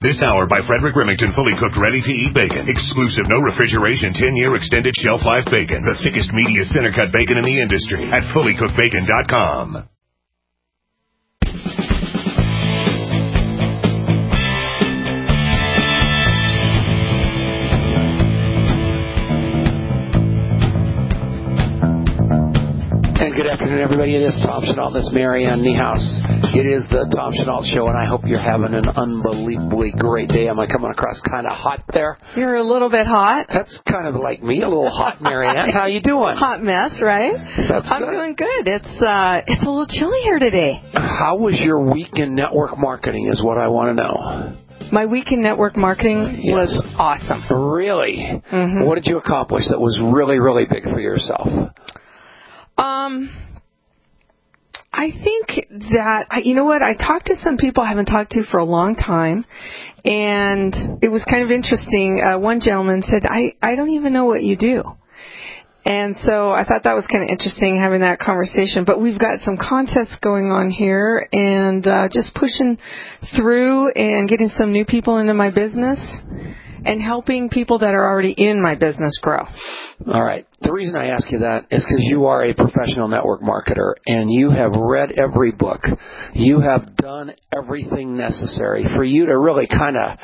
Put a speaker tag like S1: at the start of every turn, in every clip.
S1: This hour by Frederick Remington, fully cooked, ready-to-eat bacon. Exclusive, no refrigeration, 10-year extended shelf life bacon. The thickest, meatiest, center-cut bacon in the industry at fullycookedbacon.com.
S2: Good afternoon, everybody. It is Tom Chenault. This is Mary Ann Niehaus. It is the Tom Chenault Show, and I hope you're having an unbelievably great day. Am I coming across kind of hot there?
S3: You're a little bit hot.
S2: That's kind of like me, a little hot, Mary Ann. How you doing?
S3: Hot mess, right? I'm doing good. It's a little chilly here today.
S2: How was your week in network marketing is what I want to know.
S3: My week in network marketing was awesome.
S2: Really?
S3: Mm-hmm.
S2: What did you accomplish that was really, really big for yourself?
S3: I think that, you know what, I talked to some people I haven't talked to for a long time, and it was kind of interesting. One gentleman said, I don't even know what you do. And so I thought that was kind of interesting having that conversation. But we've got some contests going on here, and just pushing through and getting some new people into my business and helping people that are already in my business grow.
S2: All right. The reason I ask you that is because you are a professional network marketer, and you have read every book. You have done everything necessary for you to really kind of,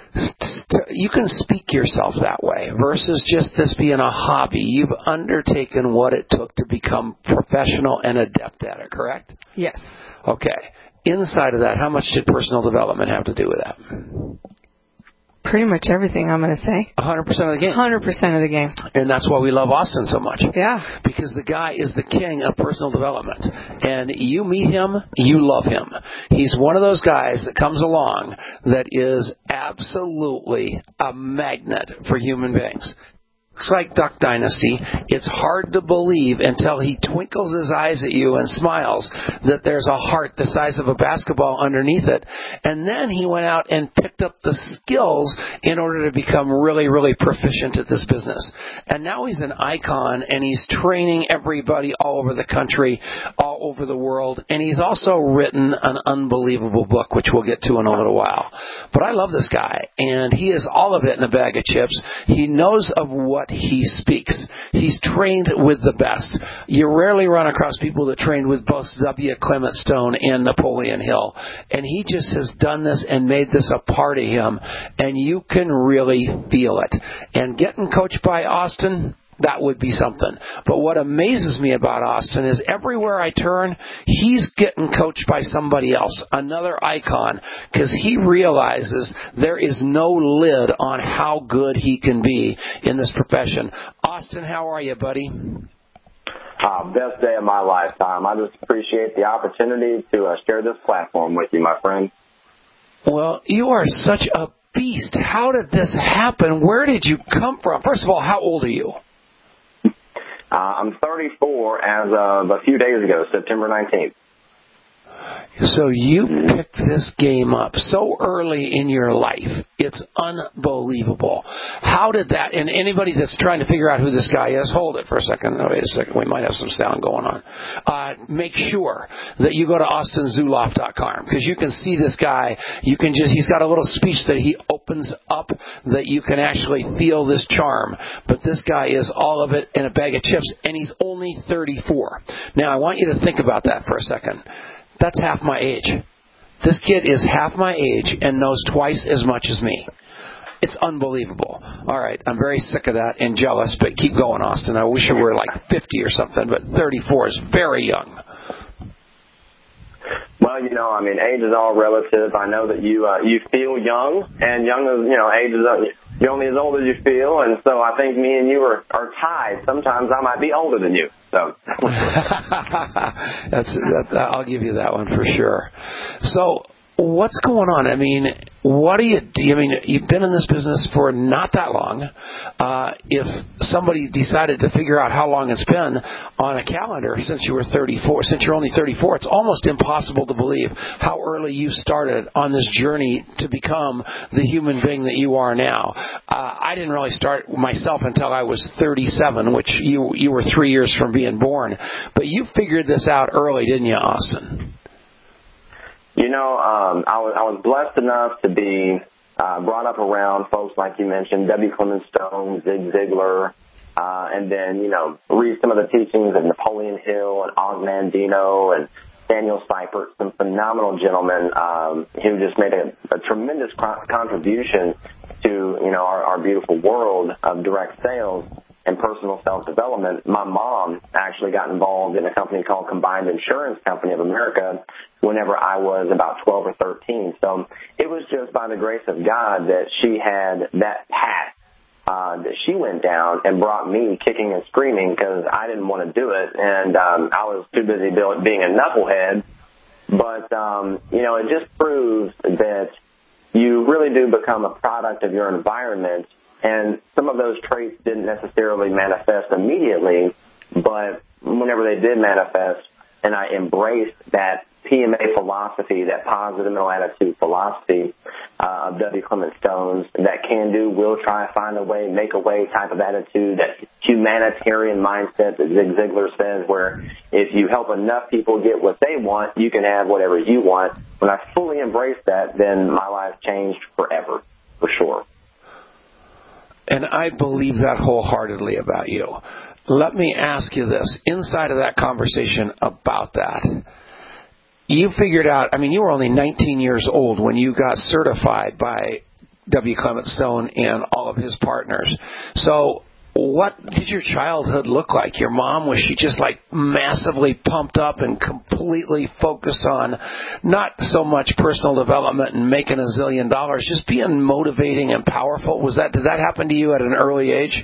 S2: you can speak yourself that way versus just this being a hobby. You've undertaken what it took to become professional and adept at it, correct?
S3: Yes.
S2: Okay. Inside of that, how much did personal development have to do with that?
S3: Pretty much everything, I'm going to say.
S2: 100% of the game.
S3: 100% of the game.
S2: And that's why we love Austin so much.
S3: Yeah.
S2: Because the guy is the king of personal development. And you meet him, you love him. He's one of those guys that comes along that is absolutely a magnet for human beings. It's like Duck Dynasty. It's hard to believe until he twinkles his eyes at you and smiles that there's a heart the size of a basketball underneath it. And then he went out and picked up the skills in order to become really, really proficient at this business. And now he's an icon, and he's training everybody all over the country, all over the world. And he's also written an unbelievable book, which we'll get to in a little while. But I love this guy, and he is all of it in a bag of chips. He knows of what he speaks. He's trained with the best. You rarely run across people that trained with both W. Clement Stone and Napoleon Hill. And he just has done this and made this a part of him. And you can really feel it. And getting coached by Austin, that would be something. But what amazes me about Austin is everywhere I turn, he's getting coached by somebody else, another icon, because he realizes there is no lid on how good he can be in this profession. Austin, how are you, buddy?
S4: Best day of my lifetime. I just appreciate the opportunity to share this platform with you, my friend.
S2: Well, you are such a beast. How did this happen? Where did you come from? First of all, how old are you?
S4: I'm 34 as of a few days ago, September 19th.
S2: So you picked this game up so early in your life. It's unbelievable. How did that, and anybody that's trying to figure out who this guy is, hold it for a second. Oh, wait a second. We might have some sound going on. Make sure that you go to austinzuloff.com because you can see this guy. You can just, he's got a little speech that he opens up that you can actually feel this charm. But this guy is all of it in a bag of chips, and he's only 34. Now, I want you to think about that for a second. That's half my age. This kid is half my age and knows twice as much as me. It's unbelievable. All right, I'm very sick of that and jealous, but keep going, Austin. I wish you were like 50 or something, but 34 is very young.
S4: Well, you know, I mean, age is all relative. I know that you feel young, and young is, you know, age is you're only as old as you feel, and so I think me and you are tied. Sometimes I might be older than you. So
S2: I'll give you that one for sure. So what's going on? I mean, what do you do? I mean, you've been in this business for not that long. If somebody decided to figure out how long it's been on a calendar since you were 34, since you're only 34, it's almost impossible to believe how early you started on this journey to become the human being that you are now. I didn't really start myself until I was 37, which you were 3 years from being born. But you figured this out early, didn't you, Austin?
S4: You know, I was blessed enough to be brought up around folks like you mentioned, W. Clement Stone, Zig Ziglar, and then, read some of the teachings of Napoleon Hill and Og Mandino and Daniel Seifert, some phenomenal gentlemen who just made a tremendous contribution to, our beautiful world of direct sales and personal self-development. My mom actually got involved in a company called Combined Insurance Company of America whenever I was about 12 or 13. So it was just by the grace of God that she had that path that she went down and brought me kicking and screaming because I didn't want to do it, and I was too busy being a knucklehead. But, it just proves that you really do become a product of your environment, and some of those traits didn't necessarily manifest immediately, but whenever they did manifest, and I embraced that PMA philosophy, that positive mental attitude philosophy of W. Clement Stone's, that can do, will try, find a way, make a way type of attitude, that humanitarian mindset that Zig Ziglar says, where if you help enough people get what they want, you can have whatever you want. When I fully embraced that, then my life changed forever, for sure.
S2: And I believe that wholeheartedly about you. Let me ask you this. Inside of that conversation about that, you figured out, you were only 19 years old when you got certified by W. Clement Stone and all of his partners. So what did your childhood look like? Your mom, was she just like massively pumped up and completely focused on not so much personal development and making $1 zillion, just being motivating and powerful? Did that happen to you at an early age?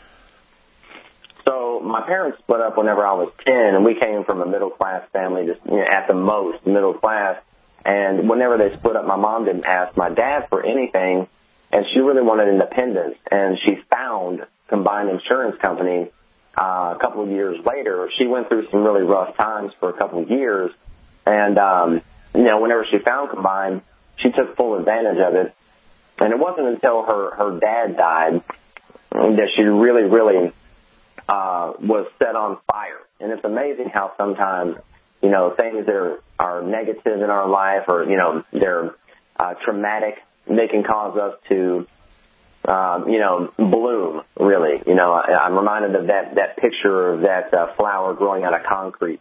S4: So my parents split up whenever I was 10, and we came from a middle-class family, just at the most middle class. And whenever they split up, my mom didn't ask my dad for anything, and she really wanted independence. And she found Combined Insurance Company a couple of years later. She went through some really rough times for a couple of years, and whenever she found Combined, she took full advantage of it. And it wasn't until her dad died that she really was set on fire. And it's amazing how sometimes, things that are negative in our life, or, they're traumatic, they can cause us to, bloom, really. I'm reminded of that picture of that flower growing out of concrete,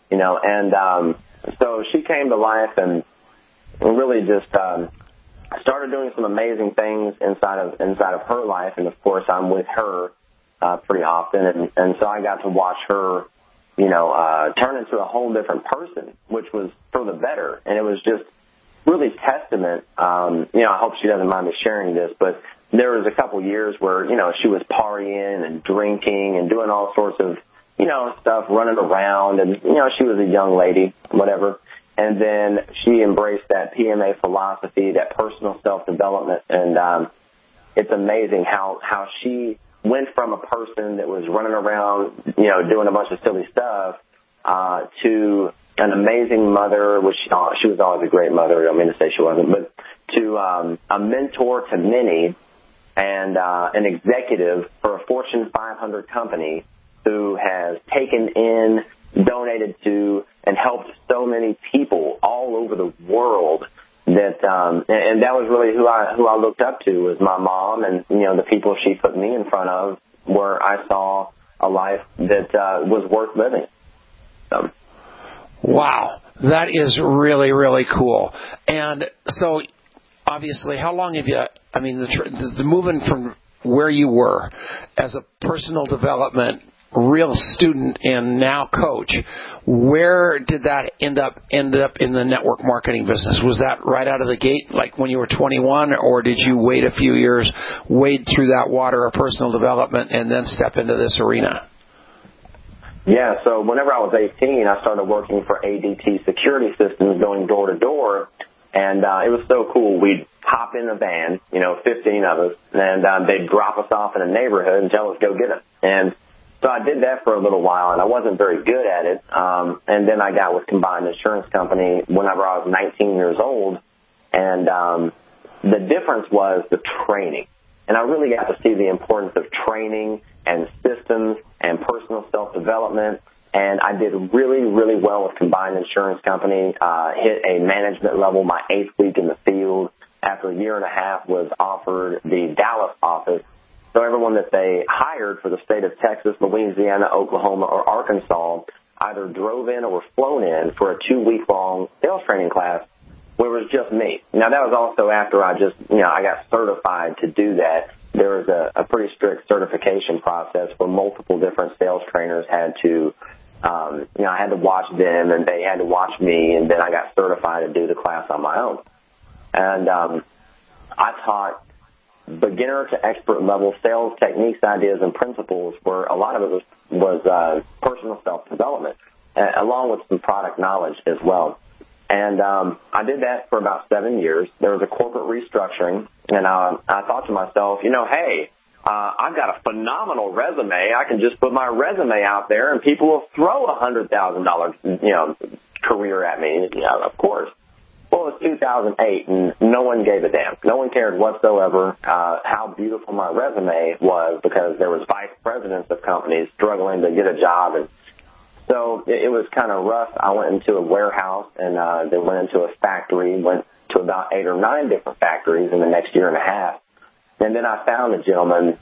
S4: and so she came to life and really just started doing some amazing things inside of her life. And, of course, I'm with her pretty often, and so I got to watch her, turn into a whole different person, which was for the better. And it was just really testament. I hope she doesn't mind me sharing this, but there was a couple years where, she was partying and drinking and doing all sorts of, stuff, running around, and, she was a young lady, whatever. And then she embraced that PMA philosophy, that personal self-development, and it's amazing how she went from a person that was running around, doing a bunch of silly stuff, to an amazing mother, which she was always a great mother. I don't mean to say she wasn't, but to a mentor to many, and an executive for a Fortune 500 company who has taken in, donated to, and helped so many people all over the world. That and that was really who I looked up to, was my mom, and the people she put me in front of, where I saw a life that was worth living. So.
S2: Wow, that is really, really cool. And so, obviously, how long have you? The moving from where you were as a personal development real student and now coach, where did that end up in the network marketing business? Was that right out of the gate, like when you were 21, or did you wait a few years, wade through that water of personal development, and then step into this arena?
S4: Yeah, so whenever I was 18, I started working for ADT Security Systems, going door to door, and it was so cool. We'd hop in a van, 15 of us, and they'd drop us off in a neighborhood and tell us go get them. And so I did that for a little while, and I wasn't very good at it. And then I got with Combined Insurance Company whenever I was 19 years old, and the difference was the training. And I really got to see the importance of training and systems and personal self-development. And I did really, really well with Combined Insurance Company, hit a management level my 8th week in the field, after a year and a half, was offered the Dallas office. So everyone that they hired for the state of Texas, Louisiana, Oklahoma, or Arkansas either drove in or were flown in for a 2-week-long sales training class where it was just me. Now, that was also after I got certified to do that. There was a pretty strict certification process where multiple different sales trainers had to, I had to watch them and they had to watch me, and then I got certified to do the class on my own. And I taught beginner to expert level sales techniques, ideas, and principles, where a lot of it was personal self-development, along with some product knowledge as well. And I did that for about 7 years. There was a corporate restructuring, and I thought to myself, hey, I've got a phenomenal resume. I can just put my resume out there, and people will throw a $100,000, career at me. Of course. Well, it was 2008, and no one gave a damn. No one cared whatsoever how beautiful my resume was, because there was vice presidents of companies struggling to get a job. And so it was kind of rough. I went into a warehouse and then went into a factory, went to about 8 or 9 different factories in the next year and a half. And then I found a gentleman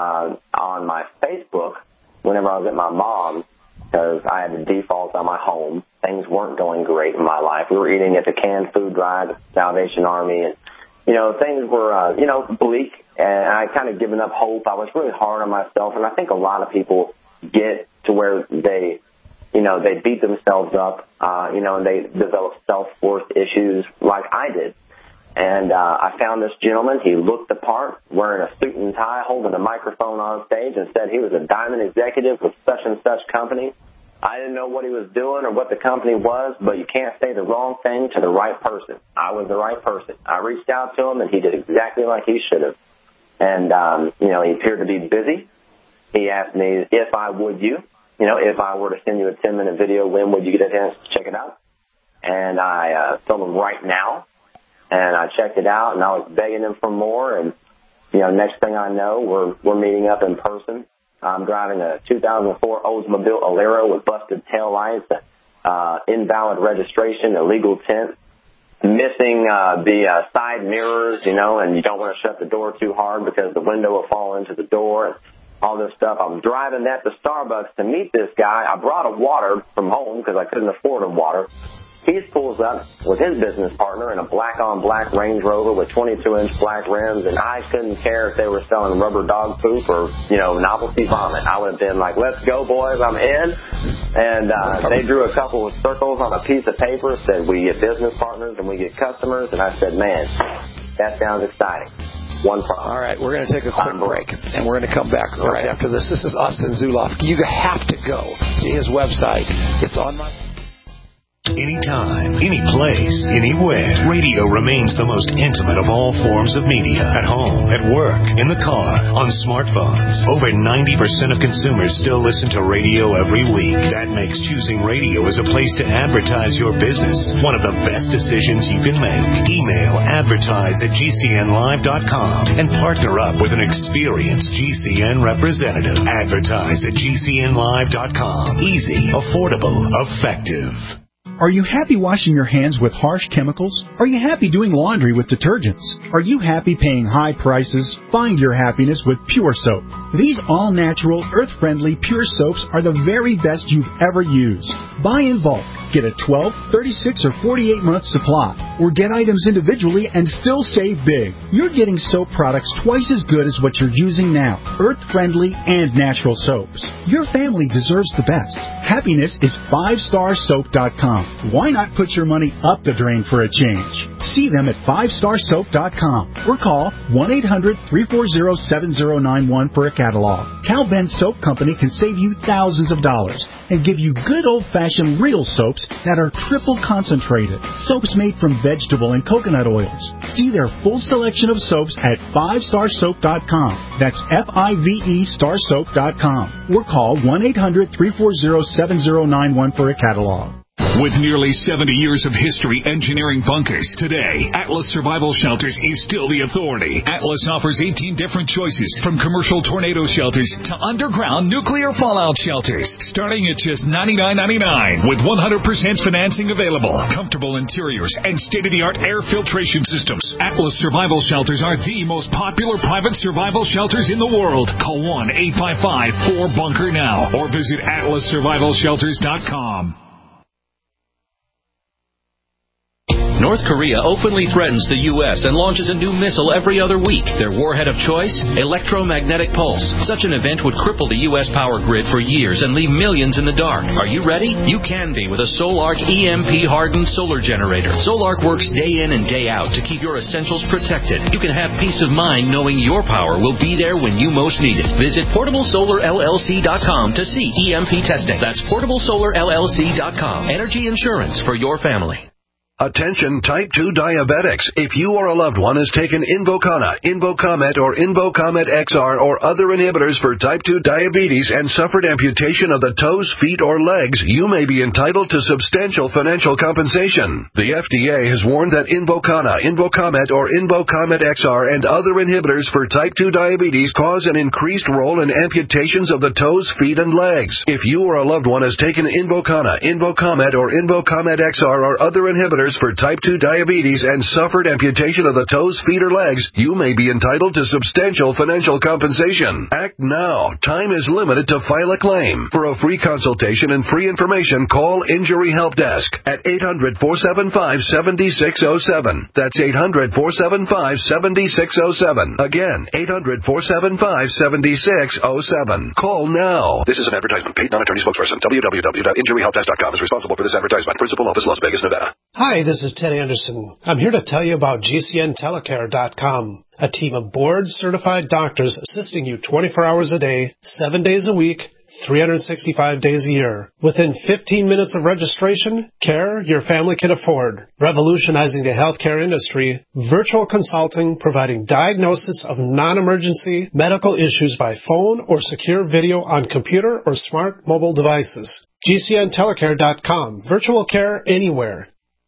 S4: on my Facebook whenever I was at my mom's, because I had the defaults on my home. Things weren't going great in my life. We were eating at the canned food drive at the Salvation Army, and, things were, bleak, and I kind of given up hope. I was really hard on myself, and I think a lot of people get to where they beat themselves up, and they develop self-worth issues like I did. And I found this gentleman. He looked the part, wearing a suit and tie, holding a microphone on stage, and said he was a diamond executive with such and such company. I didn't know what he was doing or what the company was, but you can't say the wrong thing to the right person. I was the right person. I reached out to him, and he did exactly like he should have. And, he appeared to be busy. He asked me if I would if I were to send you a 10-minute video, when would you get a chance to check it out? And I told him right now. And I checked it out, and I was begging him for more. And, next thing I know, we're meeting up in person. I'm driving a 2004 Oldsmobile Alero with busted taillights, invalid registration, illegal tint, missing the side mirrors, and you don't want to shut the door too hard because the window will fall into the door, and all this stuff. I'm driving that to Starbucks to meet this guy. I brought a water from home because I couldn't afford a water. He pulls up with his business partner in a black-on-black Range Rover with 22-inch black rims, and I couldn't care if they were selling rubber dog poop or, novelty vomit. I would have been like, let's go, boys, I'm in. And they drew a couple of circles on a piece of paper, said we get business partners and we get customers, and I said, man, that sounds exciting. One problem.
S2: All right, we're going to take a quick break, and we're going to come back right after this. This is Austin Zulauf. You have to go to his website. It's on my...
S1: Anytime, any place, anywhere. Radio remains the most intimate of all forms of media. At home, at work, in the car, on smartphones. Over 90% of consumers still listen to radio every week. That makes choosing radio as a place to advertise your business one of the best decisions you can make. Email advertise@gcnlive.com and partner up with an experienced GCN representative. Advertise@gcnlive.com. Easy, affordable, effective.
S5: Are you happy washing your hands with harsh chemicals? Are you happy doing laundry with detergents? Are you happy paying high prices? Find your happiness with Pure Soap. These all-natural, earth-friendly Pure Soaps are the very best you've ever used. Buy in bulk. Get a 12, 36, or 48-month supply. Or get items individually and still save big. You're getting soap products twice as good as what you're using now. Earth-friendly and natural soaps. Your family deserves the best. Happiness is 5starsoap.com. Why not put your money up the drain for a change? See them at 5starsoap.com or call 1-800-340-7091 for a catalog. Cal Ben Soap Company can save you thousands of dollars and give you good old-fashioned real soaps that are triple concentrated. Soaps made from vegetable and coconut oils. See their full selection of soaps at 5starsoap.com. That's F-I-V-E starsoap.com or call 1-800-340-7091 for a catalog.
S6: With nearly 70 years of history engineering bunkers, today, Atlas Survival Shelters is still the authority. Atlas offers 18 different choices, from commercial tornado shelters to underground nuclear fallout shelters, starting at just $99.99 with 100% financing available, comfortable interiors, and state-of-the-art air filtration systems. Atlas Survival Shelters are the most popular private survival shelters in the world. Call 1-855-4BUNKER now or visit atlassurvivalshelters.com.
S7: North Korea openly threatens the U.S. and launches a new missile every other week. Their warhead of choice? Electromagnetic pulse. Such an event would cripple the U.S. power grid for years and leave millions in the dark. Are you ready? You can be with a Solark EMP-hardened solar generator. Solark works day in and day out to keep your essentials protected. You can have peace of mind knowing your power will be there when you most need it. Visit PortableSolarLLC.com to see EMP testing. That's PortableSolarLLC.com. Energy insurance for your family.
S8: Attention type 2 diabetics. If you or a loved one has taken Invokana, Invokamet, or Invokamet XR or other inhibitors for type 2 diabetes and suffered amputation of the toes, feet, or legs, you may be entitled to substantial financial compensation. The FDA has warned that Invokana, Invokamet, or Invokamet XR and other inhibitors for type 2 diabetes cause an increased role in amputations of the toes, feet, and legs. If you or a loved one has taken Invokana, Invokamet, or Invokamet XR or other inhibitors for type 2 diabetes and suffered amputation of the toes, feet, or legs, you may be entitled to substantial financial compensation. Act now. Time is limited to file a claim. For a free consultation and free information, call Injury Help Desk at 800-475-7607. That's 800-475-7607. Again, 800-475-7607. Call now. This is an advertisement. Paid non-attorney spokesperson. www.injuryhelpdesk.com is responsible for this advertisement. Principal office, Las Vegas, Nevada.
S9: Hi, this is Ted Anderson. I'm here to tell you about GCNtelecare.com, a team of board-certified doctors assisting you 24 hours a day, 7 days a week, 365 days a year. Within 15 minutes of registration, care your family can afford. Revolutionizing the healthcare industry, virtual consulting providing diagnosis of non-emergency medical issues by phone or secure video on computer or smart mobile devices. GCNtelecare.com. Virtual care anywhere.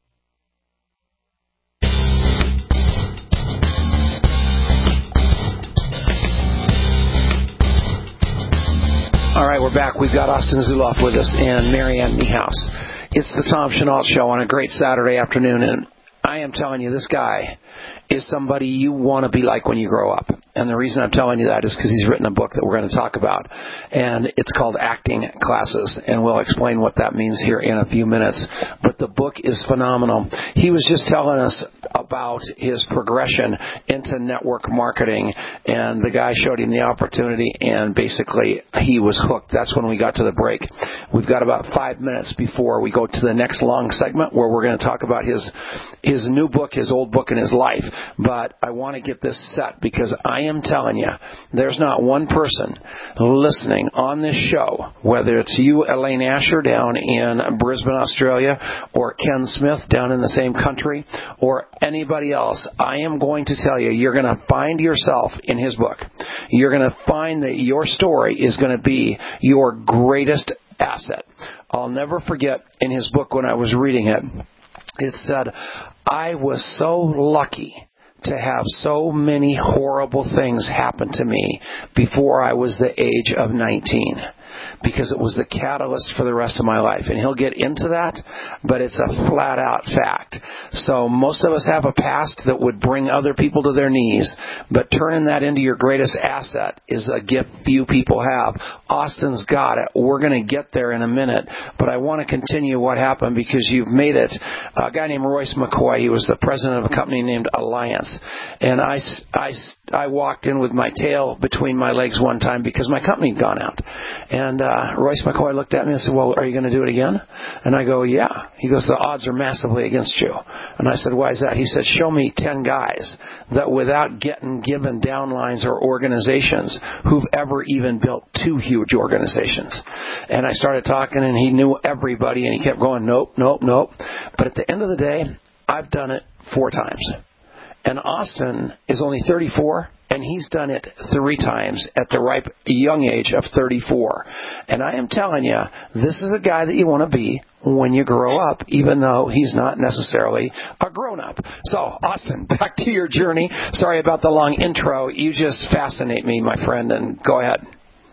S2: All right, we're back. We've got Austin Zuloff with us and Marianne Niehaus. It's the Tom Chenault Show on a great Saturday afternoon, and I am telling you, this guy is somebody you want to be like when you grow up. And the reason I'm telling you that is because he's written a book that we're going to talk about, and it's called Acting Classes, and we'll explain what that means here in a few minutes. But the book is phenomenal. He was just telling us about his progression into network marketing, and the guy showed him the opportunity, and basically he was hooked. That's when we got to the break. We've got about 5 minutes before we go to the next long segment where we're going to talk about his new book, his old book, and his life. But I want to get this set because I am telling you, there's not one person listening on this show, whether it's you, Elaine Asher, down in Brisbane, Australia, or Ken Smith down in the same country, or anybody else. I am going to tell you, you're going to find yourself in his book. You're going to find that your story is going to be your greatest asset. I'll never forget in his book when I was reading it, it said, I was so lucky to have so many horrible things happen to me before I was the age of 19. Because it was the catalyst for the rest of my life. And he'll get into that, but it's a flat-out fact. So most of us have a past that would bring other people to their knees, but turning that into your greatest asset is a gift few people have. Austin's got it. We're going to get there in a minute, but I want to continue what happened because you've made it. A guy named Royce McCoy, he was the president of a company named Alliance, and I walked in with my tail between my legs one time because my company had gone out. And Royce McCoy looked at me and said, well, are you going to do it again? And I go, yeah. He goes, the odds are massively against you. And I said, why is that? He said, show me 10 guys that without getting given downlines or organizations who've ever even built 2 huge organizations. And I started talking, and he knew everybody, and he kept going, nope. But at the end of the day, I've done it 4 times. And Austin is only 34, and he's done it 3 times at the ripe young age of 34. And I am telling you, this is a guy that you want to be when you grow up, even though he's not necessarily a grown-up. So, Austin, back to your journey. Sorry about the long intro. You just fascinate me, my friend, and go ahead.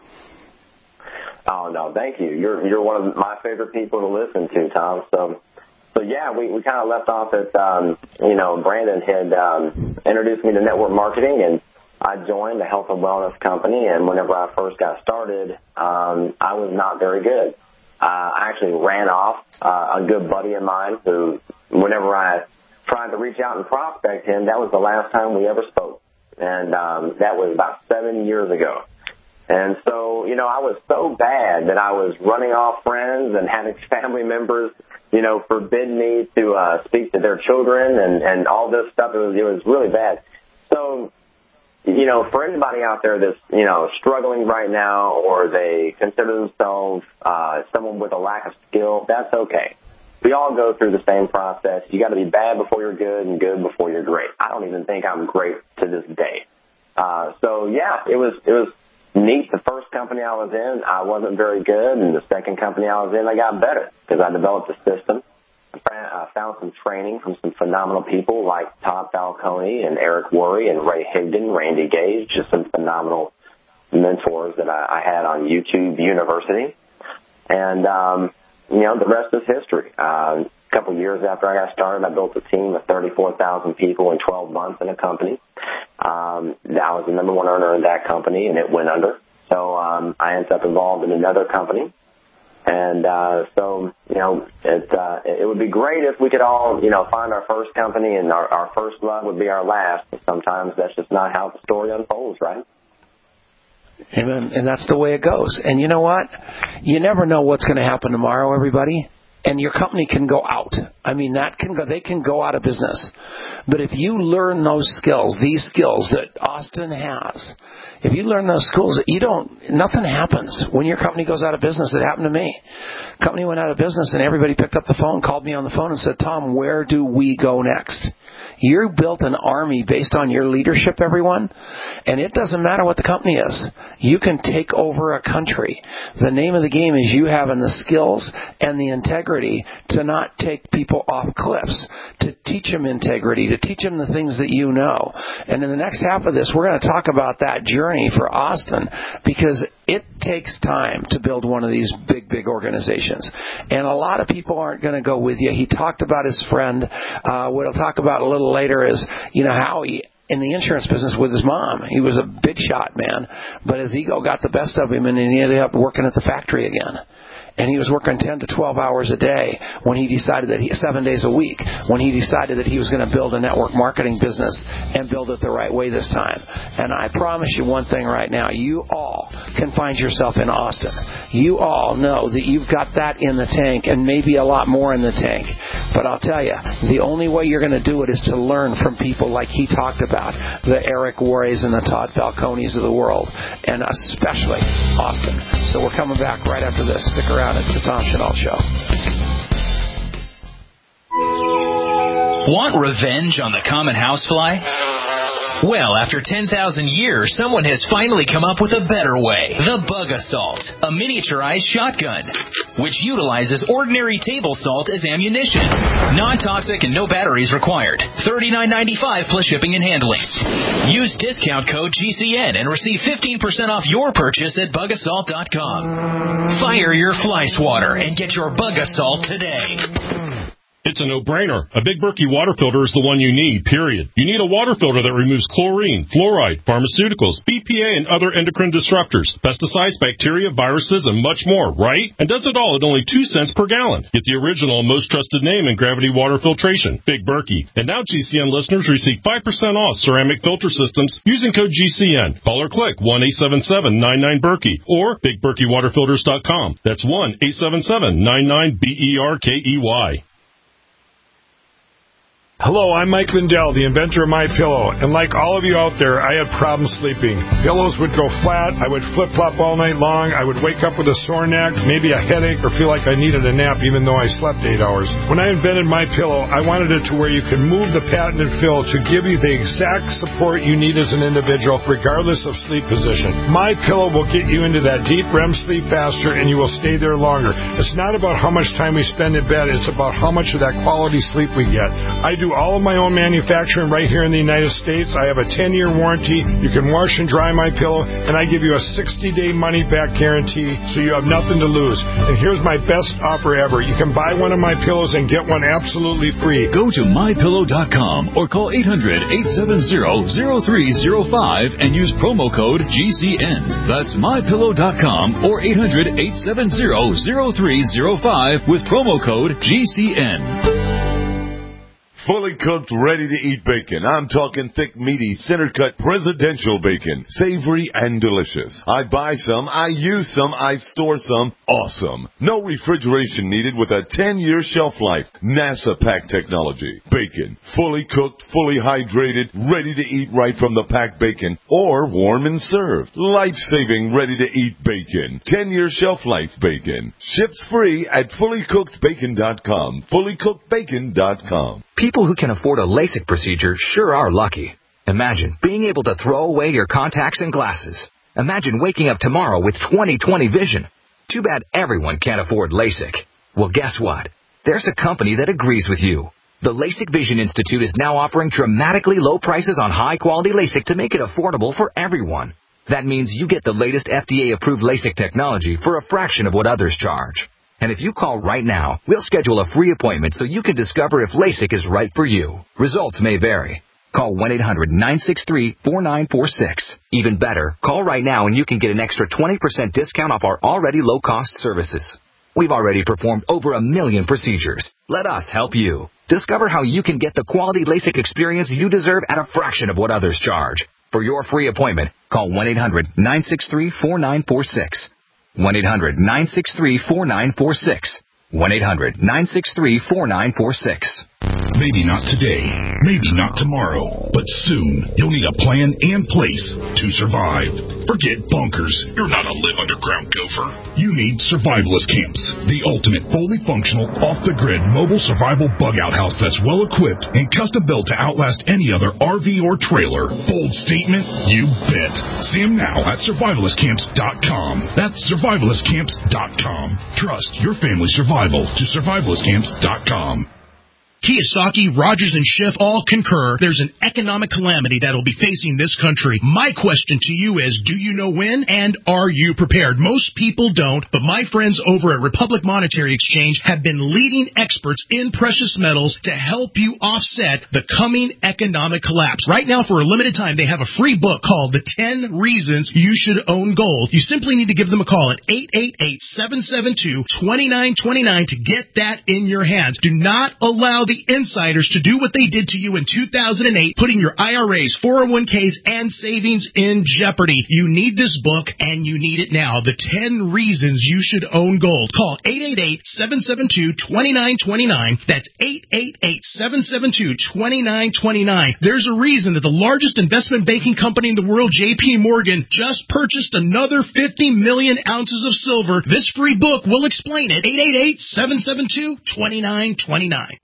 S4: Oh, no, thank you. You're one of my favorite people to listen to, Tom. So yeah, we kind of left off at, Brandon had introduced me to network marketing, and I joined a health and wellness company, and whenever I first got started, I was not very good. I actually ran off a good buddy of mine who, whenever I tried to reach out and prospect him, that was the last time we ever spoke. And that was about 7 years ago. And so, I was so bad that I was running off friends and having family members, forbid me to speak to their children and all this stuff. It was really bad. So, for anybody out there that's, struggling right now, or they consider themselves someone with a lack of skill, that's okay. We all go through the same process. You got to be bad before you're good and good before you're great. I don't even think I'm great to this day. So yeah, it was neat. The first company I was in, I wasn't very good, and the second company I was in, I got better because I developed a system. I found some training from some phenomenal people like Todd Falcone and Eric Worre and Ray Higdon, Randy Gage, just some phenomenal mentors that I had on YouTube University. And, the rest is history. A couple of years after I got started, I built a team of 34,000 people in 12 months in a company. I was the number one earner in that company, and it went under. So I ended up involved in another company. And it would be great if we could all, find our first company, and our first love would be our last. But sometimes that's just not how the story unfolds, right?
S2: Amen. And that's the way it goes. And you know what? You never know what's going to happen tomorrow, everybody. And your company can go out. I mean, they can go out of business. But if you learn those skills, these skills that Austin has, if you learn those skills, nothing happens when your company goes out of business. It happened to me. Company went out of business, and everybody picked up the phone, called me on the phone, and said, Tom, where do we go next? You built an army based on your leadership, everyone, and it doesn't matter what the company is. You can take over a country. The name of the game is you having the skills and the integrity to not take people off cliffs, to teach them integrity, to teach them the things that you know. And in the next half of this, we're going to talk about that journey for Austin, because it takes time to build one of these big organizations. And a lot of people aren't going to go with you. He talked about his friend. What I'll talk about a little later is, how he, in the insurance business with his mom, he was a big shot man, but his ego got the best of him, and he ended up working at the factory again. And he was working 10 to 12 hours a day when he decided that 7 days a week, when he decided that he was going to build a network marketing business and build it the right way this time. And I promise you one thing right now, you all can find yourself in Austin. You all know that you've got that in the tank, and maybe a lot more in the tank. But I'll tell you, the only way you're going to do it is to learn from people like he talked about, the Eric Worres and the Todd Falcones of the world, and especially Austin. So we're coming back right after this. Stick around. It's the Tom Chenault Show.
S10: Want revenge on the common housefly? Well, after 10,000 years, someone has finally come up with a better way. The Bug Assault, a miniaturized shotgun, which utilizes ordinary table salt as ammunition. Non-toxic and no batteries required. $39.95 plus shipping and handling. Use discount code GCN and receive 15% off your purchase at bugassault.com. Fire your fly swatter and get your Bug Assault today.
S11: It's a no-brainer. A Big Berkey water filter is the one you need, period. You need a water filter that removes chlorine, fluoride, pharmaceuticals, BPA, and other endocrine disruptors, pesticides, bacteria, viruses, and much more, right? And does it all at only 2 cents per gallon. Get the original and most trusted name in gravity water filtration, Big Berkey. And now GCN listeners receive 5% off ceramic filter systems using code GCN. Call or click 1-877-99-BERKEY or BigBerkeyWaterFilters.com. That's 1-877-99-BERKEY.
S12: Hello, I'm Mike Lindell, the inventor of MyPillow, and like all of you out there, I had problems sleeping. Pillows would go flat, I would flip-flop all night long, I would wake up with a sore neck, maybe a headache, or feel like I needed a nap even though I slept 8 hours. When I invented MyPillow, I wanted it to where you can move the patented fill to give you the exact support you need as an individual, regardless of sleep position. MyPillow will get you into that deep REM sleep faster, and you will stay there longer. It's not about how much time we spend in bed, it's about how much of that quality sleep we get. I do all of my own manufacturing right here in the United States. I have a 10-year warranty. You can wash and dry MyPillow, and I give you a 60-day money-back guarantee, so you have nothing to lose. And here's my best offer ever. You can buy one of my pillows and get one absolutely free.
S13: Go to MyPillow.com or call 800-870-0305 and use promo code GCN. That's MyPillow.com or 800-870-0305 with promo code GCN.
S14: Fully cooked, ready-to-eat bacon. I'm talking thick, meaty, center-cut presidential bacon. Savory and delicious. I buy some, I use some, I store some. Awesome. No refrigeration needed with a 10-year shelf life. NASA pack technology. Bacon. Fully cooked, fully hydrated, ready to eat right from the packed bacon. Or warm and served. Life-saving, ready-to-eat bacon. 10-year shelf life bacon. Ships free at fullycookedbacon.com. Fullycookedbacon.com.
S15: People who can afford a LASIK procedure sure are lucky. Imagine being able to throw away your contacts and glasses. Imagine waking up tomorrow with 20/20 vision. Too bad everyone can't afford LASIK. Well, guess what? There's a company that agrees with you. The LASIK Vision Institute is now offering dramatically low prices on high-quality LASIK to make it affordable for everyone. That means you get the latest FDA-approved LASIK technology for a fraction of what others charge. And if you call right now, we'll schedule a free appointment so you can discover if LASIK is right for you. Results may vary. Call 1-800-963-4946. Even better, call right now and you can get an extra 20% discount off our already low-cost services. We've already performed over 1 million procedures. Let us help you. Discover how you can get the quality LASIK experience you deserve at a fraction of what others charge. For your free appointment, call 1-800-963-4946. 1-800-963-4946. 1-800-963-4946.
S16: Maybe not today, maybe not tomorrow, but soon you'll need a plan and place to survive. Forget bunkers. You're not a live underground gopher. You need survivalist camps, the ultimate fully functional, off-the-grid mobile survival bug-out house that's well-equipped and custom-built to outlast any other RV or trailer. Bold statement? You bet. See them now at survivalistcamps.com. That's survivalistcamps.com. Trust your family's survival to survivalistcamps.com.
S17: Kiyosaki, Rogers, and Schiff all concur there's an economic calamity that will be facing this country. My question to you is, do you know when, and are you prepared? Most people don't, but my friends over at Republic Monetary Exchange have been leading experts in precious metals to help you offset the coming economic collapse. Right now, for a limited time, they have a free book called The 10 Reasons You Should Own Gold. You simply need to give them a call at 888-772-2929 to get that in your hands. Do not allow the insiders to do what they did to you in 2008, putting your IRAs, 401ks, and savings in jeopardy. You need this book, and you need it now. The 10 Reasons You Should Own Gold. Call 888-772-2929. That's 888-772-2929. There's a reason that the largest investment banking company in the world, J.P. Morgan, just purchased another 50 million ounces of silver. This free book will explain it. 888-772-2929.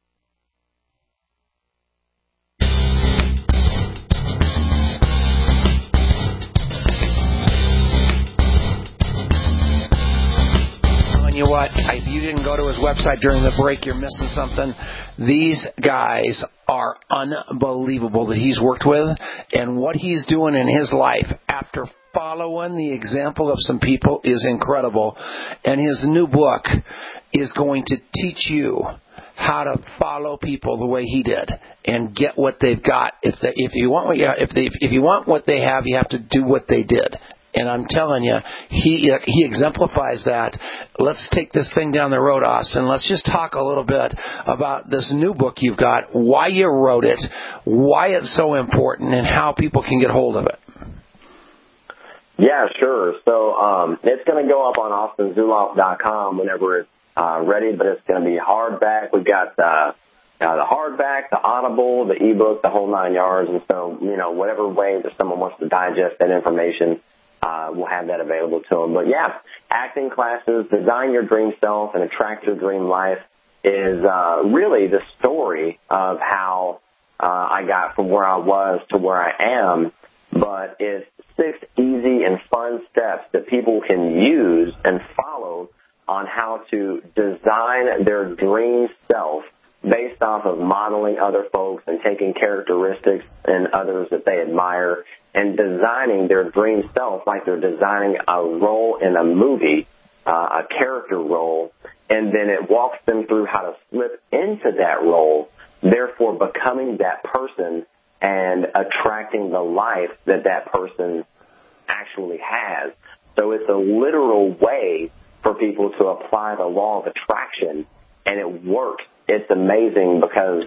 S2: You what? If you didn't go to his website during the break, you're missing something. These guys are unbelievable that he's worked with, and what he's doing in his life after following the example of some people is incredible. And his new book is going to teach you how to follow people the way he did and get what they've got. If you want what they have, you have to do what they did. And I'm telling you, he exemplifies that. Let's take this thing down the road, Austin. Let's just talk a little bit about this new book you've got, why you wrote it, why it's so important, and how people can get hold of it.
S4: Yeah, sure. So it's going to go up on austinzulov.com whenever it's ready, but it's going to be hardback. We've got the hardback, the Audible, the ebook, the whole 9 yards. And so, whatever way that someone wants to digest that information, we'll have that available to them. But yeah, acting classes, Design Your Dream Self and Attract Your Dream Life is really the story of how I got from where I was to where I am. But it's 6 easy and fun steps that people can use and follow on how to design their dream self based off of modeling other folks and taking characteristics in others that they admire and designing their dream self like they're designing a role in a movie, a character role, and then it walks them through how to slip into that role, therefore becoming that person and attracting the life that that person actually has. So it's a literal way for people to apply the law of attraction, and it works. It's amazing because,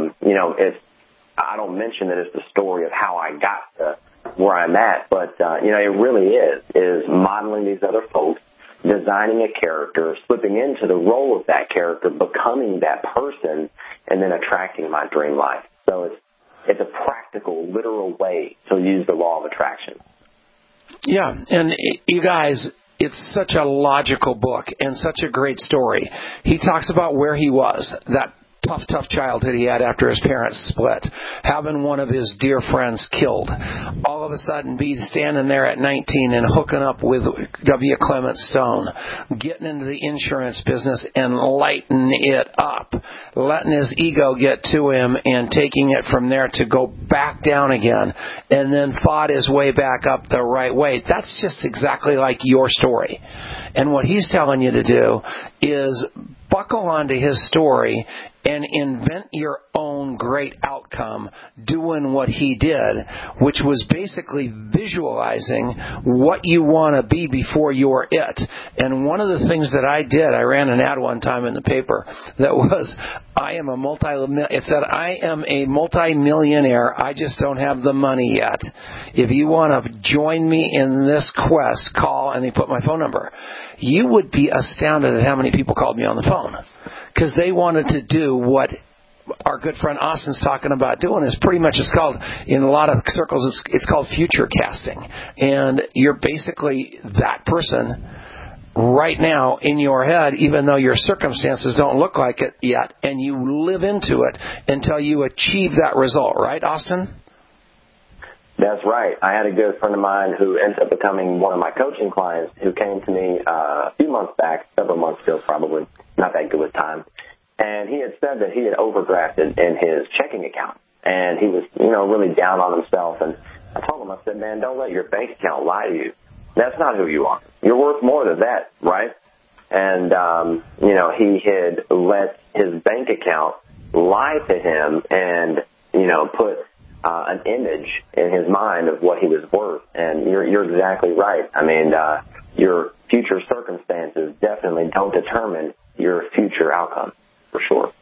S4: I don't mention that it's the story of how I got to where I'm at, but, it really is modeling these other folks, designing a character, slipping into the role of that character, becoming that person, and then attracting my dream life. So it's a practical, literal way to use the law of attraction.
S2: Yeah, and you guys, it's such a logical book and such a great story. He talks about where he was, that tough childhood he had after his parents split, having one of his dear friends killed, all of a sudden be standing there at 19 and hooking up with W. Clement Stone, getting into the insurance business and lighting it up, letting his ego get to him and taking it from there to go back down again, and then fought his way back up the right way. That's just exactly like your story. And what he's telling you to do is buckle onto his story and invent your own great outcome doing what he did, which was basically visualizing what you want to be before you're it. And one of the things that I did, I ran an ad one time in the paper that was, it said, I am a multi-millionaire, I just don't have the money yet. If you want to join me in this quest, call, and they put my phone number. You would be astounded at how many people called me on the phone because they wanted to do what our good friend Austin's talking about doing. Is pretty much, it's called, in a lot of circles, it's called future casting. And you're basically that person right now in your head, even though your circumstances don't look like it yet, and you live into it until you achieve that result. Right, Austin?
S4: That's right. I had a good friend of mine who ended up becoming one of my coaching clients who came to me a few months back, several months ago probably, not that good with time. And he had said that he had overdrafted in his checking account. And he was, really down on himself. And I told him, I said, man, don't let your bank account lie to you. That's not who you are. You're worth more than that, right? And, he had let his bank account lie to him and, put an image in his mind of what he was worth. And you're exactly right. I mean, your future circumstances definitely don't determine your future outcome, for sure.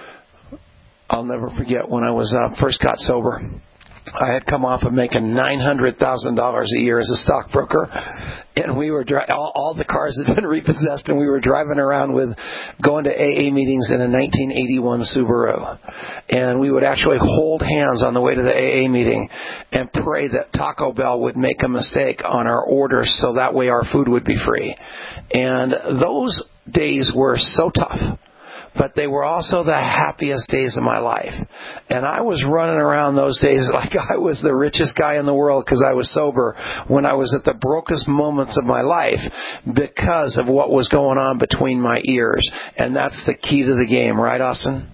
S2: I'll never forget when I was first got sober. I had come off of making $900,000 a year as a stockbroker, and we were all the cars had been repossessed, and we were driving around with going to AA meetings in a 1981 Subaru, and we would actually hold hands on the way to the AA meeting and pray that Taco Bell would make a mistake on our orders so that way our food would be free. And those days were so tough, but they were also the happiest days of my life. And I was running around those days like I was the richest guy in the world because I was sober when I was at the brokest moments of my life because of what was going on between my ears. And that's the key to the game, right, Austin?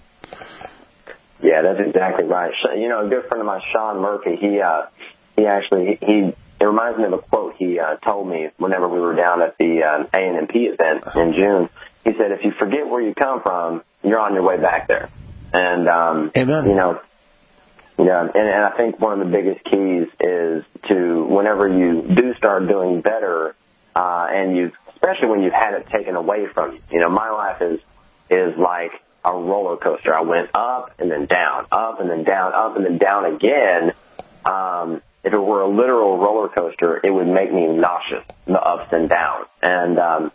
S4: Yeah, that's exactly right. A good friend of mine, Sean Murphy, it reminds me of a quote he told me whenever we were down at the A&MP event in June. He said, if you forget where you come from, you're on your way back there. And,
S2: Amen.
S4: And I think one of the biggest keys is to, whenever you do start doing better, and especially when you've had it taken away from you. My life is like a roller coaster. I went up and then down, up and then down, up and then down again. If it were a literal roller coaster, it would make me nauseous, the ups and downs. And,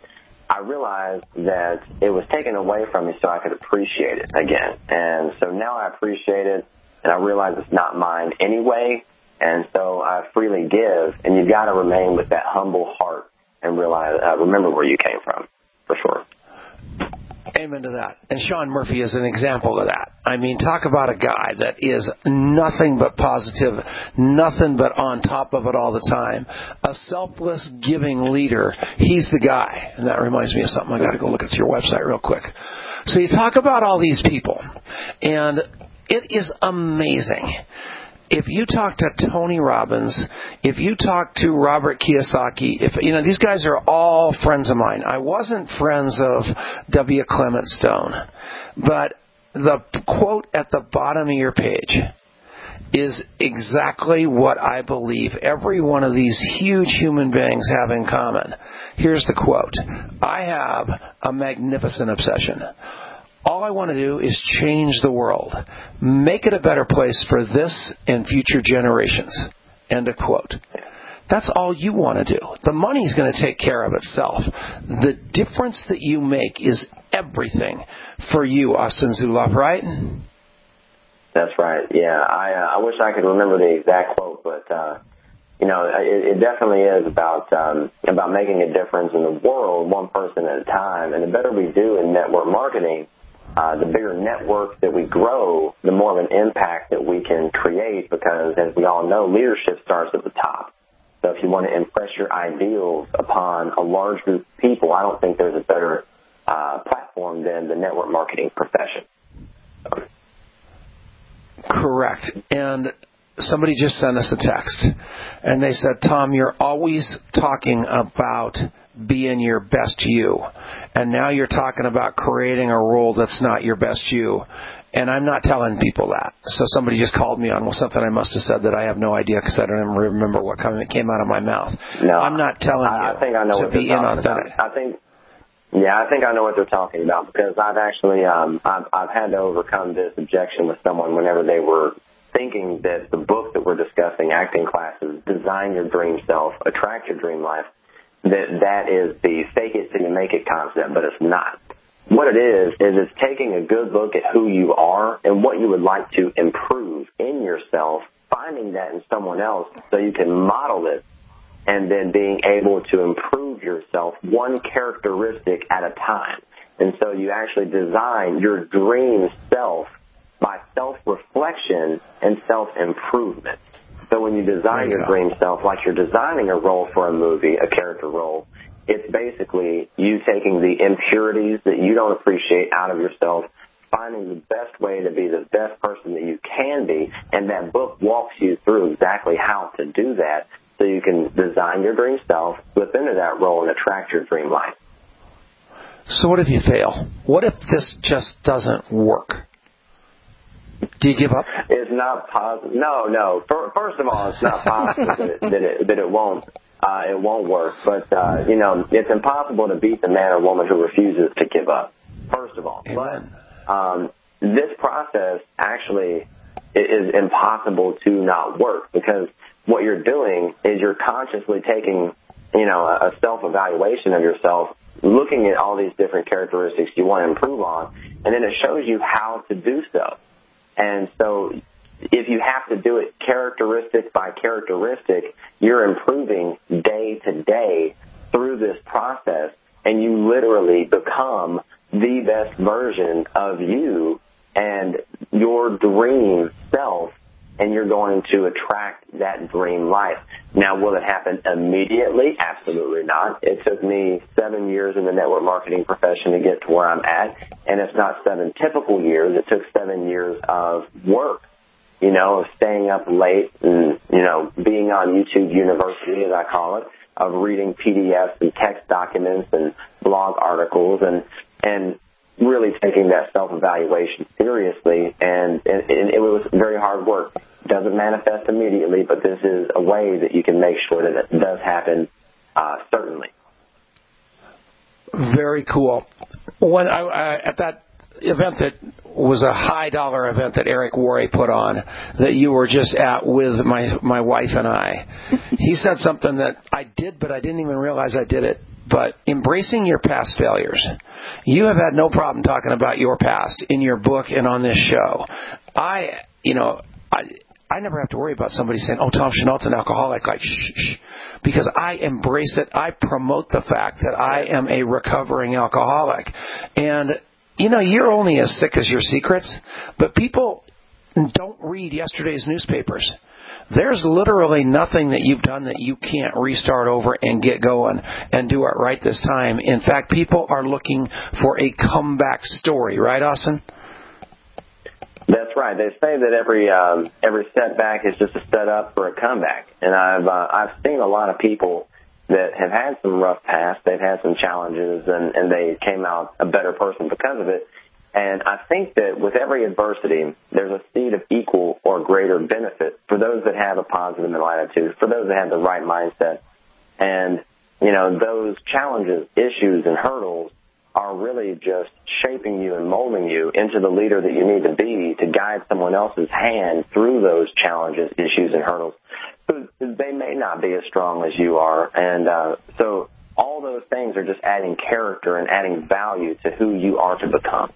S4: I realized that it was taken away from me so I could appreciate it again. And so now I appreciate it, and I realize it's not mine anyway, and so I freely give. And you've got to remain with that humble heart and realize, remember where you came from, for sure.
S2: Amen to that. And Sean Murphy is an example of that. I mean, talk about a guy that is nothing but positive, nothing but on top of it all the time. A selfless, giving leader. He's the guy. And that reminds me of something. I got to go look at your website real quick. So you talk about all these people, and it is amazing. If you talk to Tony Robbins, if you talk to Robert Kiyosaki, these guys are all friends of mine. I wasn't friends of W. Clement Stone, but the quote at the bottom of your page is exactly what I believe every one of these huge human beings have in common. Here's the quote. I have a magnificent obsession. All I want to do is change the world, make it a better place for this and future generations. End of quote. That's all you want to do. The money's going to take care of itself. The difference that you make is everything for you, Austin Zulauf, right?
S4: That's right. Yeah, I wish I could remember the exact quote, but it definitely is about making a difference in the world, one person at a time. And the better we do in network marketing, the bigger network that we grow, the more of an impact that we can create, because as we all know, leadership starts at the top. So if you want to impress your ideals upon a large group of people, I don't think there's a better platform than the network marketing profession.
S2: Correct. And somebody just sent us a text, and they said, Tom, you're always talking about being your best you, and now you're talking about creating a role that's not your best you. And I'm not telling people that. So somebody just called me on something I must have said that I have no idea, because I don't even remember what came out of my mouth.
S4: No,
S2: I'm not telling you
S4: I think I know
S2: to
S4: what
S2: be inauthentic.
S4: I think I know what they're talking about, because I've actually I've had to overcome this objection with someone whenever they were thinking that the book that we're discussing, Acting Classes, Design Your Dream Self, Attract Your Dream Life, that is the fake it till you make it concept, but it's not. What it is it's taking a good look at who you are and what you would like to improve in yourself, finding that in someone else so you can model it, and then being able to improve yourself one characteristic at a time. And so you actually design your dream self by self-reflection and self-improvement. So when you design your dream self, like you're designing a role for a movie, a character role, it's basically you taking the impurities that you don't appreciate out of yourself, finding the best way to be the best person that you can be, and that book walks you through exactly how to do that so you can design your dream self, slip into that role, and attract your dream life.
S2: So what if you fail? What if this just doesn't work? Do you give up?
S4: It's not possible. No. First of all, it's not possible that it won't. It won't work. But, it's impossible to beat the man or woman who refuses to give up, first of all.
S2: Amen.
S4: But this process actually is impossible to not work, because what you're doing is you're consciously taking, a self-evaluation of yourself, looking at all these different characteristics you want to improve on, and then it shows you how to do so. And so if you have to do it characteristic by characteristic, you're improving day to day through this process, and you literally become the best version of you and your dream self, and you're going to attract that dream life. Now, will it happen immediately? Absolutely not. It took me 7 years in the network marketing profession to get to where I'm at, and it's not 7 typical years. It took 7 years of work, of staying up late and, being on YouTube University, as I call it, of reading PDFs and text documents and blog articles and really taking that self-evaluation seriously, and it was very hard work. It doesn't manifest immediately, but this is a way that you can make sure that it does happen, certainly.
S2: Very cool. When at that event that was a high-dollar event that Eric Worre put on that you were just at with my wife and I. He said something that I did, but I didn't even realize I did it. But embracing your past failures. You have had no problem talking about your past in your book and on this show. I never have to worry about somebody saying, "Oh, Tom Chenault's an alcoholic," like, shh, because I embrace it. I promote the fact that I am a recovering alcoholic. And, you're only as sick as your secrets, but people don't read yesterday's newspapers. There's literally nothing that you've done that you can't restart over and get going and do it right this time. In fact, people are looking for a comeback story. Right, Austin?
S4: That's right. They say that every setback is just a setup for a comeback. And I've seen a lot of people that have had some rough past. They've had some challenges, and they came out a better person because of it. And I think that with every adversity, there's a seed of equal or greater benefit for those that have a positive mental attitude, for those that have the right mindset. And, those challenges, issues, and hurdles are really just shaping you and molding you into the leader that you need to be to guide someone else's hand through those challenges, issues, and hurdles. So they may not be as strong as you are. And so all those things are just adding character and adding value to who you are to become.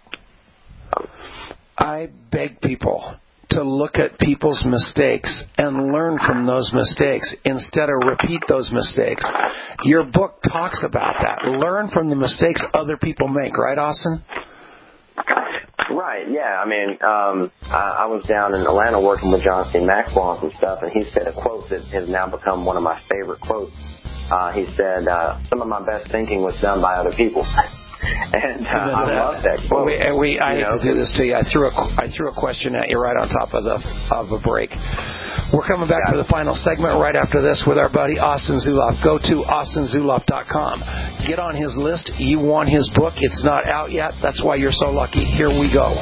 S2: I beg people to look at people's mistakes and learn from those mistakes instead of repeat those mistakes. Your book talks about that. Learn from the mistakes other people make. Right, Austin?
S4: Right, yeah. I mean, I was down in Atlanta working with John C. Maxwell and some stuff, and he said a quote that has now become one of my favorite quotes. He said, some of my best thinking was done by other people. And I love that quote.
S2: I hate to do this to you. I threw a question at you right on top of a break. We're coming back for the final segment right after this with our buddy Austin Zuloff. Go to austinzuloff.com. Get on his list. You want his book. It's not out yet. That's why you're so lucky. Here we go.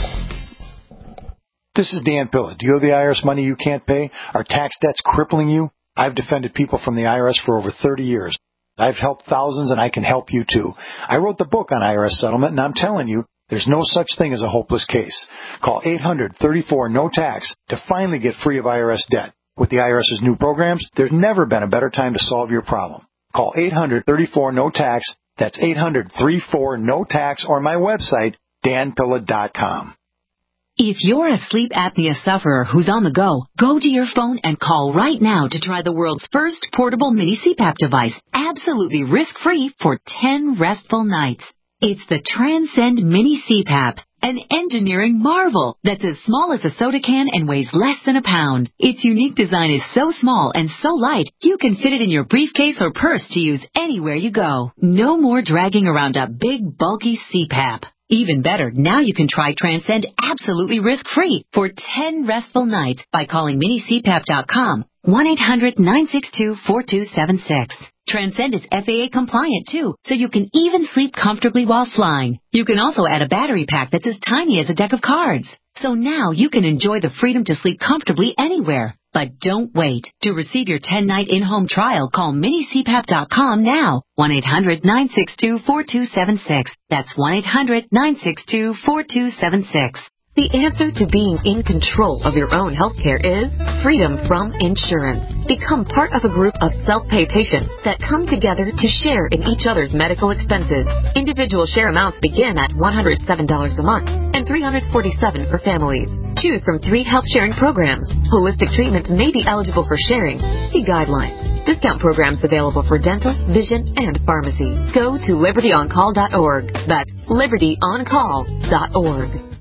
S18: This is Dan Pilla. Do you owe the IRS money you can't pay? Are tax debts crippling you? I've defended people from the IRS for over 30 years. I've helped thousands, and I can help you, too. I wrote the book on IRS settlement, and I'm telling you, there's no such thing as a hopeless case. Call 800-34-NO-TAX to finally get free of IRS debt. With the IRS's new programs, there's never been a better time to solve your problem. Call 800-34-NO-TAX. That's 800-34-NO-TAX, or my website, danpilla.com.
S19: If you're a sleep apnea sufferer who's on the go, go to your phone and call right now to try the world's first portable mini CPAP device, absolutely risk-free for 10 restful nights. It's the Transcend Mini CPAP, an engineering marvel that's as small as a soda can and weighs less than a pound. Its unique design is so small and so light, you can fit it in your briefcase or purse to use anywhere you go. No more dragging around a big, bulky CPAP. Even better, now you can try Transcend absolutely risk-free for 10 restful nights by calling minicpap.com, 1-800-962-4276. Transcend is FAA compliant, too, so you can even sleep comfortably while flying. You can also add a battery pack that's as tiny as a deck of cards. So now you can enjoy the freedom to sleep comfortably anywhere. But don't wait. To receive your 10-night in-home trial, call minicpap.com now. 1-800-962-4276. That's 1-800-962-4276. The answer to being in control of your own healthcare is freedom from insurance. Become part of a group of self-pay patients that come together to share in each other's medical expenses. Individual share amounts begin at $107 a month and $347 for families. Choose from 3 health sharing programs. Holistic treatments may be eligible for sharing. See guidelines. Discount programs available for dental, vision, and pharmacy. Go to libertyoncall.org. That's libertyoncall.org.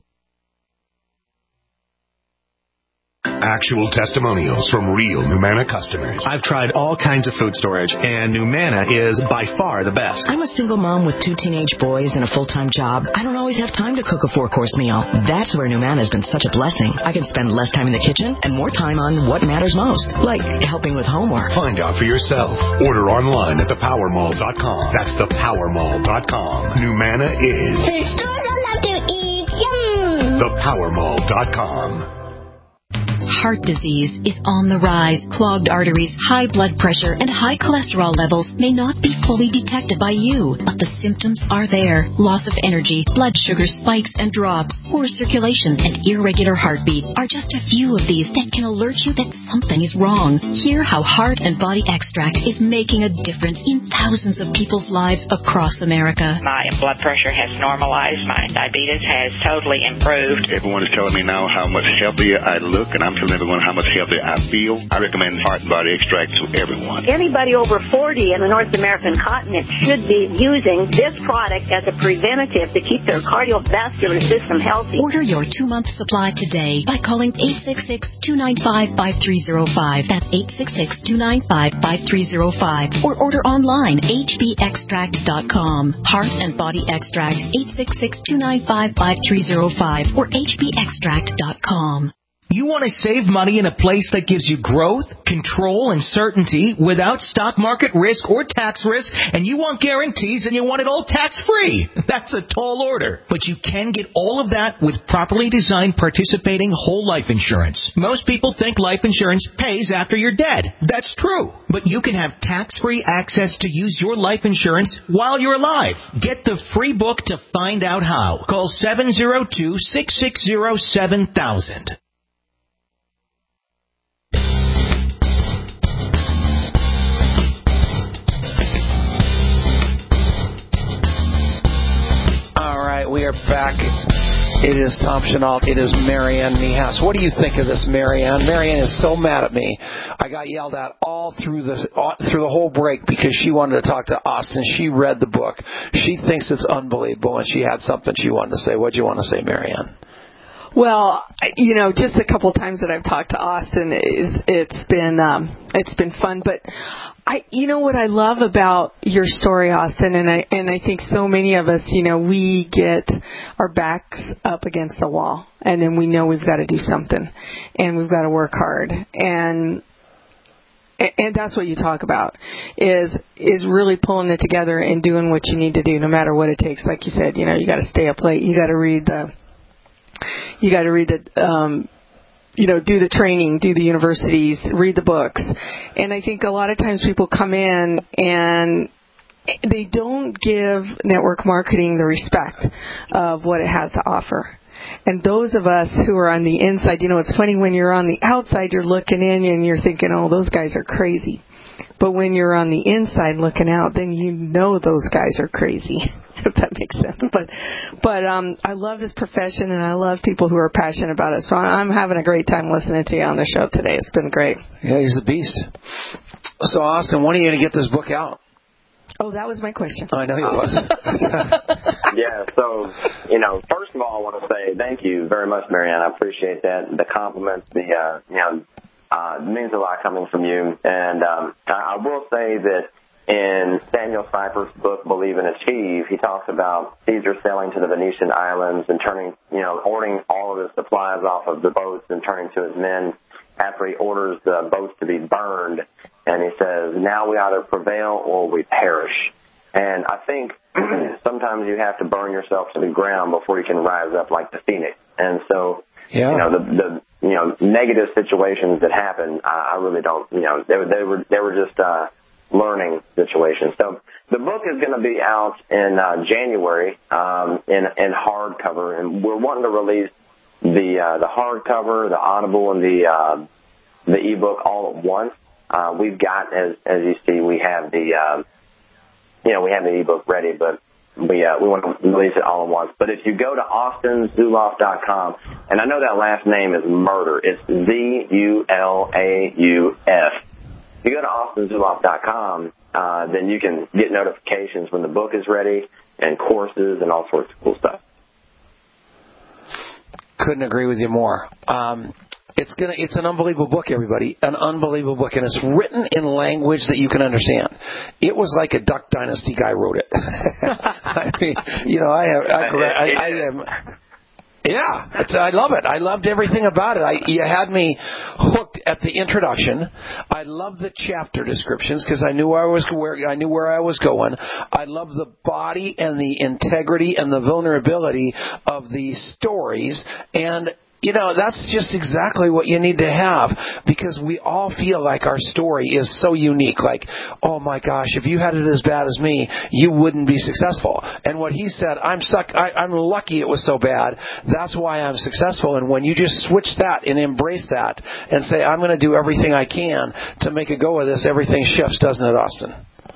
S1: Actual testimonials from real Numana customers.
S20: I've tried all kinds of food storage, and Numana is by far the best.
S21: I'm a single mom with 2 teenage boys and a full-time job. I don't always have time to cook a 4-course meal. That's where Numana has been such a blessing. I can spend less time in the kitchen and more time on what matters most, like helping with homework.
S1: Find out for yourself. Order online at thepowermall.com. That's thepowermall.com. Numana is...
S22: Food stores I love to eat. Yum!
S1: Thepowermall.com.
S19: heart disease is on the rise. Clogged arteries, high blood pressure, and high cholesterol levels may not be fully detected by you, but the symptoms are there. Loss of energy, blood sugar spikes and drops, poor circulation, and irregular heartbeat are just a few of these that can alert you that something is wrong. Hear how Heart and Body Extract is making a difference in thousands of people's lives across America.
S3: My blood pressure has normalized. My diabetes has totally improved.
S22: Everyone is telling me now how much healthier I look, and I'm telling everyone how much healthier I feel. I recommend Heart and Body Extract to everyone.
S23: Anybody over 40 in the North American continent should be using this product as a preventative to keep their cardiovascular system healthy.
S19: Order your 2-month supply today by calling 866-295-5305. That's 866-295-5305. Or order online, hbextract.com. Heart and Body Extract, 866-295-5305 or hbextract.com.
S10: You want to save money in a place that gives you growth, control, and certainty without stock market risk or tax risk, and you want guarantees and you want it all tax-free. That's a tall order. But you can get all of that with properly designed participating whole life insurance. Most people think life insurance pays after you're dead. That's true. But you can have tax-free access to use your life insurance while you're alive. Get the free book to find out how. Call 702-660-7000.
S2: We are back. It is Tom Chenault. It is Marianne Niehaus. What do you think of this, Marianne? Marianne is so mad at me. I got yelled at all through the whole break because she wanted to talk to Austin. She read the book. She thinks it's unbelievable, and she had something she wanted to say. What do you want to say, Marianne?
S24: Well, just a couple of times that I've talked to Austin, it's been fun. But what I love about your story, Austin, and I think so many of us, we get our backs up against the wall, and then we know we've got to do something, and we've got to work hard, and that's what you talk about is really pulling it together and doing what you need to do, no matter what it takes. Like you said, you got to stay up late, you got to read the do the training, do the universities, read the books. And I think a lot of times people come in and they don't give network marketing the respect of what it has to offer. And those of us who are on the inside, it's funny when you're on the outside, you're looking in and you're thinking, oh, those guys are crazy. But when you're on the inside looking out, then those guys are crazy, if that makes sense. But I love this profession, and I love people who are passionate about it. So I'm having a great time listening to you on the show today. It's been great.
S2: Yeah, he's the beast. So, Austin, when are you going to get this book out?
S24: Oh, that was my question.
S2: I know it was.
S4: Yeah, so, first of all, I want to say thank you very much, Marianne. I appreciate that. The compliments, it means a lot coming from you. And I will say that in Samuel Cypher's book, Believe and Achieve, he talks about Caesar sailing to the Venetian islands and ordering all of his supplies off of the boats and turning to his men after he orders the boats to be burned. And he says, now we either prevail or we perish. And I think sometimes you have to burn yourself to the ground before you can rise up like the phoenix. And so, the negative situations that happen, I really don't, they were just learning situations. So the book is going to be out in January in hardcover, and we're wanting to release the hardcover, the Audible, and the ebook all at once. We've got, as you see, we have the ebook ready, but we want to release it all at once. But if you go to austinzulauf.com, and I know that last name is murder, it's Zulauf. If you go to austinzulauf.com, then you can get notifications when the book is ready and courses and all sorts of cool stuff.
S2: Couldn't agree with you more. It's an unbelievable book, everybody. An unbelievable book, and it's written in language that you can understand. It was like a Duck Dynasty guy wrote it. I mean, I love it. I loved everything about it. You had me hooked at the introduction. I loved the chapter descriptions because I knew where I was going. I loved the body and the integrity and the vulnerability of the stories, and that's just exactly what you need to have, because we all feel like our story is so unique. Like, oh my gosh, if you had it as bad as me, you wouldn't be successful. And what he said, I'm lucky it was so bad. That's why I'm successful. And when you just switch that and embrace that and say, I'm going to do everything I can to make a go of this, everything shifts, doesn't it, Austin?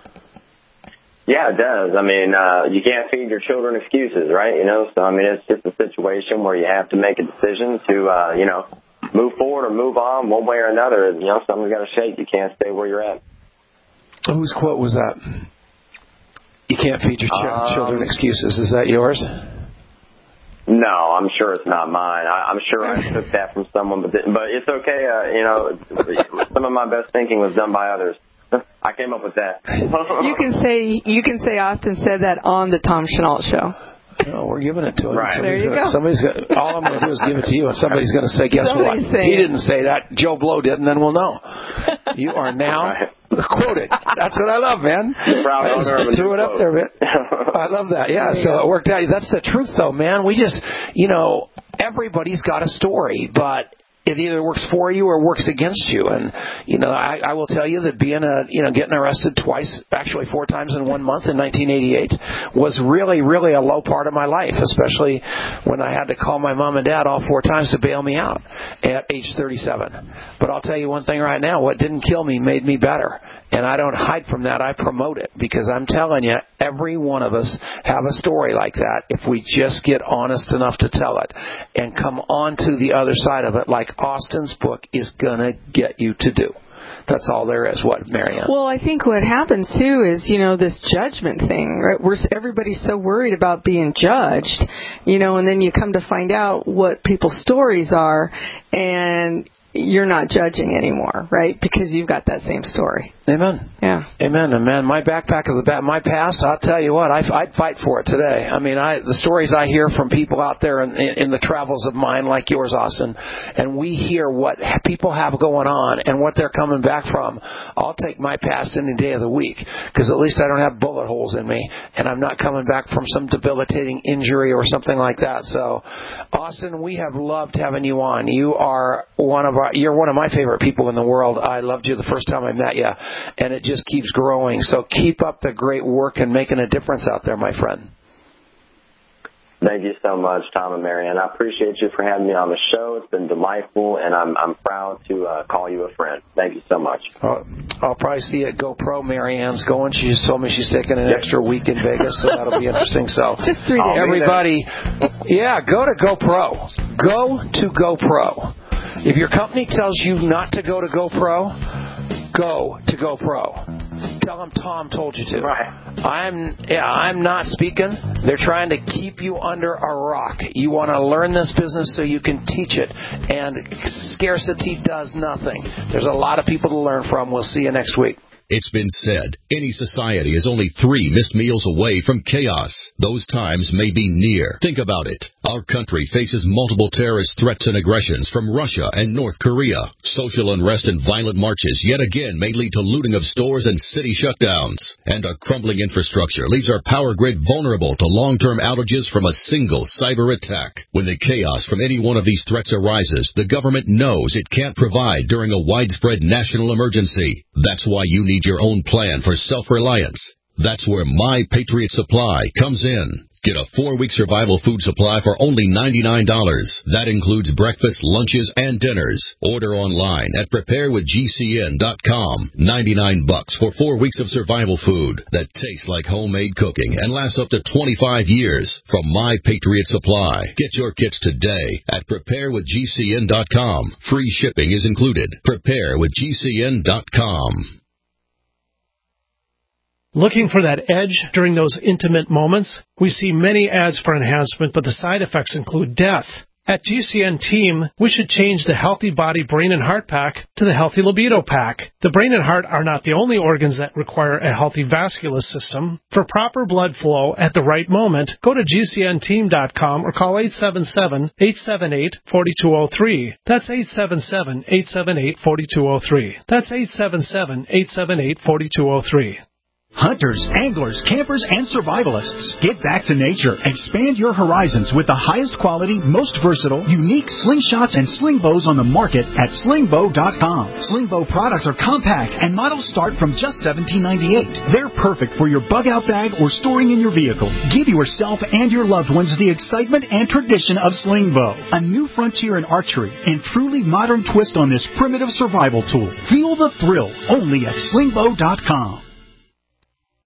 S4: Yeah, it does. I mean, you can't feed your children excuses, right? So, I mean, it's just a situation where you have to make a decision to, move forward or move on one way or another. Something's got to shake. You can't stay where you're at.
S2: Whose quote was that? You can't feed your children excuses. Is that yours?
S4: No, I'm sure it's not mine. I'm sure I took that from someone, but it's okay. Some of my best thinking was done by others. I came up with that.
S24: You can say Austin said that on the Tom Chenault Show.
S2: No, we're giving it to him.
S24: Right. There you go.
S2: All I'm going to do is give it to you, and somebody's going to say, guess what? He didn't say that. Joe Blow did, and then we'll know. You are now quoted. That's what I love, man. Threw it up there, man. I love that. Yeah, so it worked out. That's the truth, though, man. We just, everybody's got a story, but it either works for you or works against you. And, I will tell you that getting arrested twice, actually 4 times in 1 month in 1988 was really, really a low part of my life, especially when I had to call my mom and dad all 4 times to bail me out at age 37. But I'll tell you one thing right now, what didn't kill me made me better. And I don't hide from that. I promote it, because I'm telling you, every one of us have a story like that if we just get honest enough to tell it and come on to the other side of it like Austin's book is going to get you to do. That's all there is. What, Marianne?
S24: Well, I think what happens, too, is, this judgment thing, right? Everybody's so worried about being judged, and then you come to find out what people's stories are, and you're not judging anymore, right? Because you've got that same story.
S2: Amen.
S24: Yeah.
S2: Amen. And man, my backpack of my past, I'll tell you what, I'd fight for it today. I mean, the stories I hear from people out there in the travels of mine, like yours, Austin, and we hear what people have going on and what they're coming back from. I'll take my past any day of the week, because at least I don't have bullet holes in me, and I'm not coming back from some debilitating injury or something like that. So, Austin, we have loved having you on. You're one of my favorite people in the world. I loved you the first time I met you, and it just keeps growing. So keep up the great work and making a difference out there, my friend.
S4: Thank you so much, Tom and Marianne. I appreciate you for having me on the show. It's been delightful, and I'm proud to call you a friend. Thank you so much.
S2: I'll probably see you at GoPro. Marianne's going. She just told me she's taking an extra week in Vegas, so that'll be interesting. So
S24: just 3 days.
S2: Everybody, go to GoPro. Go to GoPro. If your company tells you not to go to GoPro, go to GoPro. Tell them Tom told you to.
S4: Right.
S2: I'm not speaking. They're trying to keep you under a rock. You want to learn this business so you can teach it. And scarcity does nothing. There's a lot of people to learn from. We'll see you next week.
S5: It's been said, any society is only 3 missed meals away from chaos. Those times may be near. Think about it. Our country faces multiple terrorist threats and aggressions from Russia and North Korea. Social unrest and violent marches yet again may lead to looting of stores and city shutdowns. And a crumbling infrastructure leaves our power grid vulnerable to long-term outages from a single cyber attack. When the chaos from any one of these threats arises, the government knows it can't provide during a widespread national emergency. That's why you need your own plan for self-reliance. That's where My Patriot Supply comes in. Get a 4-week survival food supply for only $99. That includes breakfast, lunches, and dinners. Order online at preparewithgcn.com. $99 for 4 weeks of survival food that tastes like homemade cooking and lasts up to 25 years from My Patriot Supply. Get your kits today at preparewithgcn.com. Free shipping is included. Preparewithgcn.com.
S9: Looking for that edge during those intimate moments? We see many ads for enhancement, but the side effects include death. At GCN Team, we should change the Healthy Body, Brain, and Heart Pack to the Healthy Libido Pack. The brain and heart are not the only organs that require a healthy vascular system. For proper blood flow at the right moment, go to GCNteam.com or call 877-878-4203. That's 877-878-4203. That's 877-878-4203.
S6: Hunters, anglers, campers, and survivalists. Get back to nature. Expand your horizons with the highest quality, most versatile, unique slingshots and sling bows on the market at slingbow.com. Slingbow products are compact and models start from just $17.98. They're perfect for your bug-out bag or storing in your vehicle. Give yourself and your loved ones the excitement and tradition of Slingbow, a new frontier in archery and truly modern twist on this primitive survival tool. Feel the thrill only at slingbow.com.